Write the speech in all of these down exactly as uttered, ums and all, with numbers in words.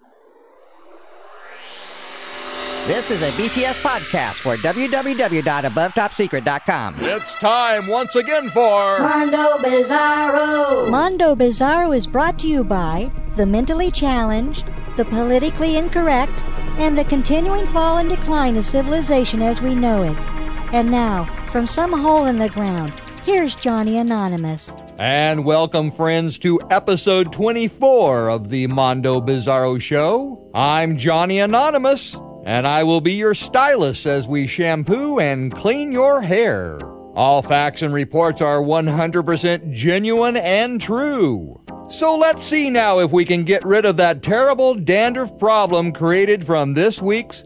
This is a B T S podcast for w w w dot above top secret dot com. It's time once again for Mondo Bizarro. Mondo Bizarro is brought to you by the mentally challenged, the politically incorrect, and the continuing fall and decline of civilization as we know it. And now, from some hole in the ground, here's Johnny Anonymous. And welcome, friends, to episode twenty-four of the Mondo Bizarro Show. I'm Johnny Anonymous, and I will be your stylist as we shampoo and clean your hair. All facts and reports are one hundred percent genuine and true. So let's see now if we can get rid of that terrible dandruff problem created from this week's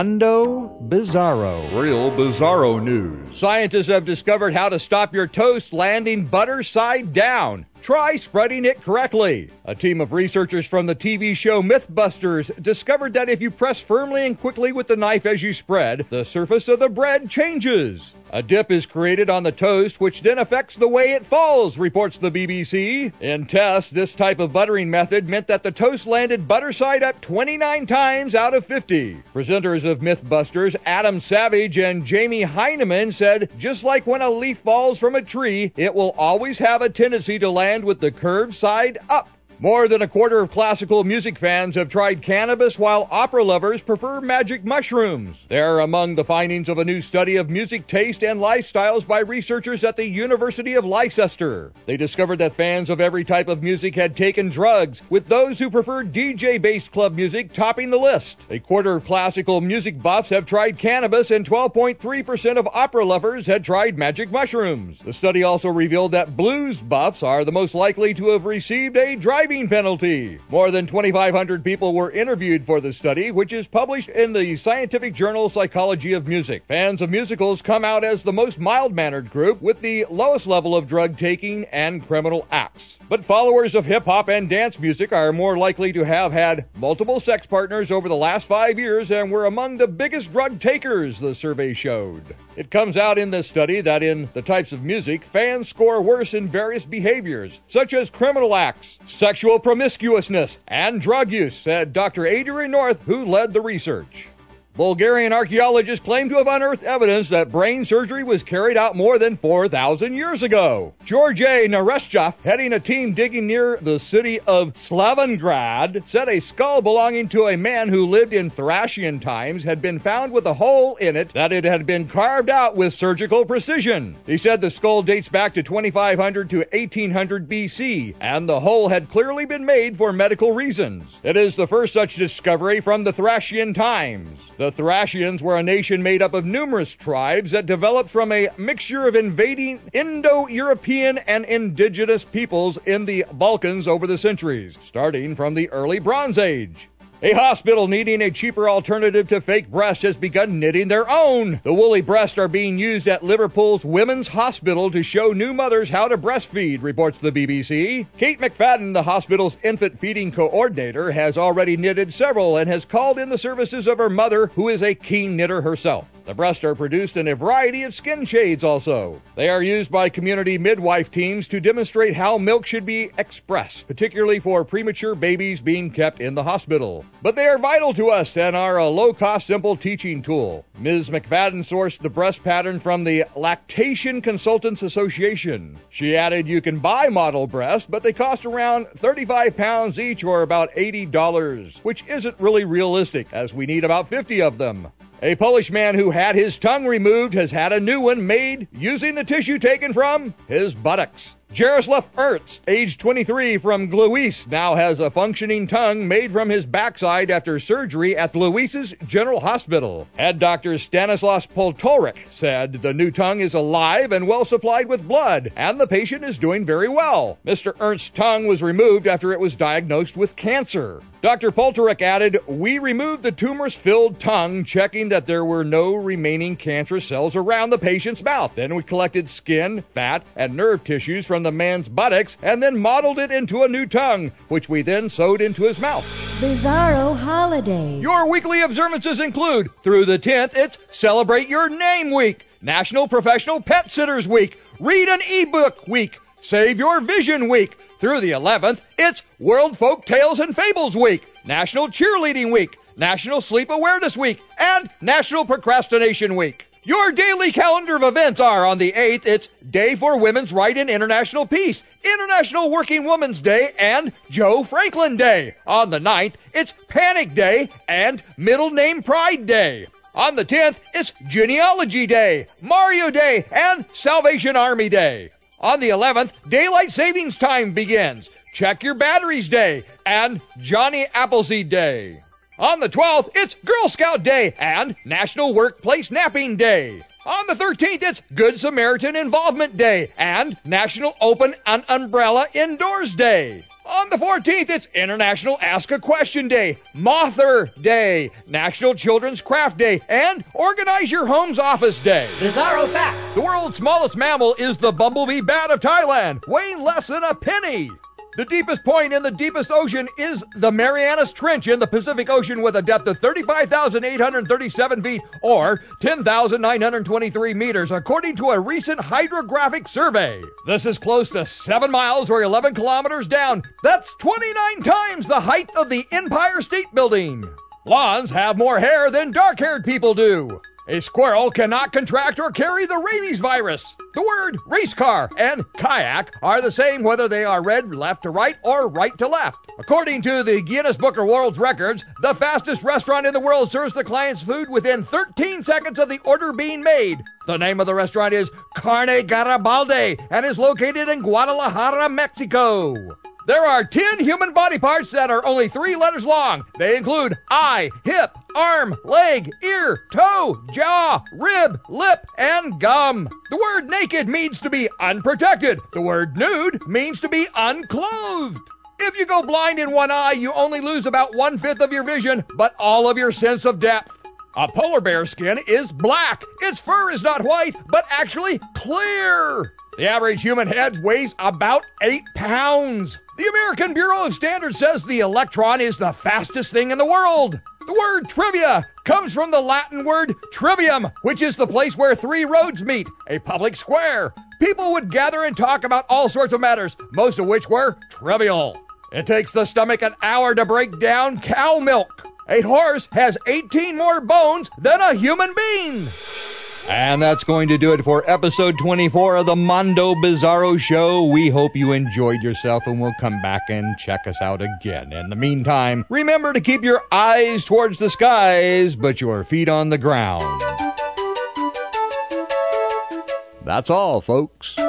Mondo Bizarro. Real Bizarro news. Scientists have discovered how to stop your toast landing butter side down. Try spreading it correctly. A team of researchers from the T V show Mythbusters discovered that if you press firmly and quickly with the knife as you spread, the surface of the bread changes. A dip is created on the toast, which then affects the way it falls, reports the B B C. In tests, this type of buttering method meant that the toast landed butter side up twenty-nine times out of fifty. Presenters of Mythbusters, Adam Savage and Jamie Heineman, said, just like when a leaf falls from a tree, it will always have a tendency to land with the curved side up. More than a quarter of classical music fans have tried cannabis, while opera lovers prefer magic mushrooms. They're among the findings of a new study of music taste and lifestyles by researchers at the University of Leicester. They discovered that fans of every type of music had taken drugs, with those who preferred D J-based club music topping the list. A quarter of classical music buffs have tried cannabis, and twelve point three percent of opera lovers had tried magic mushrooms. The study also revealed that blues buffs are the most likely to have received a driving penalty. More than twenty-five hundred people were interviewed for the study, which is published in the scientific journal Psychology of Music. Fans of musicals come out as the most mild-mannered group, with the lowest level of drug taking and criminal acts. But followers of hip-hop and dance music are more likely to have had multiple sex partners over the last five years and were among the biggest drug takers, the survey showed. It comes out in this study that in the types of music, fans score worse in various behaviors, such as criminal acts, sexual promiscuousness, and drug use, said Doctor Adrian North, who led the research. Bulgarian archaeologists claim to have unearthed evidence that brain surgery was carried out more than four thousand years ago. George Nareshchev, heading a team digging near the city of Slavongrad, said a skull belonging to a man who lived in Thracian times had been found with a hole in it that it had been carved out with surgical precision. He said the skull dates back to twenty-five hundred to eighteen hundred B C, and the hole had clearly been made for medical reasons. It is the first such discovery from the Thracian times. The Thracians were a nation made up of numerous tribes that developed from a mixture of invading Indo-European and indigenous peoples in the Balkans over the centuries, starting from the early Bronze Age. A hospital needing a cheaper alternative to fake breasts has begun knitting their own. The woolly breasts are being used at Liverpool's Women's Hospital to show new mothers how to breastfeed, reports the B B C. Kate McFadden, the hospital's infant feeding coordinator, has already knitted several and has called in the services of her mother, who is a keen knitter herself. The breasts are produced in a variety of skin shades also. They are used by community midwife teams to demonstrate how milk should be expressed, particularly for premature babies being kept in the hospital. But they are vital to us and are a low-cost, simple teaching tool. Miz McFadden sourced the breast pattern from the Lactation Consultants Association. She added, you can buy model breasts, but they cost around thirty-five pounds each, or about eighty dollars, which isn't really realistic, as we need about fifty of them. A Polish man who had his tongue removed has had a new one made using the tissue taken from his buttocks. Jaroslav Ernst, age twenty-three, from Gliwice, now has a functioning tongue made from his backside after surgery at Gliwice's General Hospital. Head doctor Stanislaus Poltorik said the new tongue is alive and well supplied with blood, and the patient is doing very well. Mister Ernst's tongue was removed after it was diagnosed with cancer. Doctor Poltorik added, we removed the tumorous-filled tongue, checking that there were no remaining cancerous cells around the patient's mouth. Then we collected skin, fat, and nerve tissues from the man's buttocks and then modeled it into a new tongue, which we then sewed into his mouth. Bizarro Holidays. Your weekly observances include, through the tenth, it's Celebrate Your Name Week, National Professional Pet Sitters Week, Read an eBook Week, Save Your Vision Week. Through the eleventh, it's World Folk Tales and Fables Week, National Cheerleading Week, National Sleep Awareness Week, and National Procrastination Week. Your daily calendar of events are: on the eighth, it's Day for Women's Right and International Peace, International Working Women's Day, and Joe Franklin Day. On the ninth, it's Panic Day and Middle Name Pride Day. On the tenth, it's Genealogy Day, Mario Day, and Salvation Army Day. On the eleventh, Daylight Savings Time begins, Check Your Batteries Day, and Johnny Appleseed Day. On the twelfth, it's Girl Scout Day and National Workplace Napping Day. On the thirteenth, it's Good Samaritan Involvement Day and National Open an Umbrella Indoors Day. On the fourteenth, it's International Ask a Question Day, Mother Day, National Children's Craft Day, and Organize Your Home's Office Day. Bizarro Facts. The world's smallest mammal is the bumblebee bat of Thailand, weighing less than a penny. The deepest point in the deepest ocean is the Marianas Trench in the Pacific Ocean with a depth of thirty-five thousand eight hundred thirty-seven feet or ten thousand nine hundred twenty-three meters, according to a recent hydrographic survey. This is close to seven miles or eleven kilometers down. That's twenty-nine times the height of the Empire State Building. Blondes have more hair than dark-haired people do. A squirrel cannot contract or carry the rabies virus. The word race car and kayak are the same whether they are read left to right or right to left. According to the Guinness Book of World Records, the fastest restaurant in the world serves the client's food within thirteen seconds of the order being made. The name of the restaurant is Carne Garibaldi and is located in Guadalajara, Mexico. There are ten human body parts that are only three letters long. They include eye, hip, arm, leg, ear, toe, jaw, rib, lip, and gum. The word naked means to be unprotected. The word nude means to be unclothed. If you go blind in one eye, you only lose about one-fifth of your vision, but all of your sense of depth. A polar bear's skin is black. Its fur is not white, but actually clear. The average human head weighs about eight pounds. The American Bureau of Standards says the electron is the fastest thing in the world. The word trivia comes from the Latin word trivium, which is the place where three roads meet, a public square. People would gather and talk about all sorts of matters, most of which were trivial. It takes the stomach an hour to break down cow milk. A horse has eighteen more bones than a human being. And that's going to do it for episode twenty-four of the Mondo Bizarro Show. We hope you enjoyed yourself and will come back and check us out again. In the meantime, remember to keep your eyes towards the skies, but your feet on the ground. That's all, folks.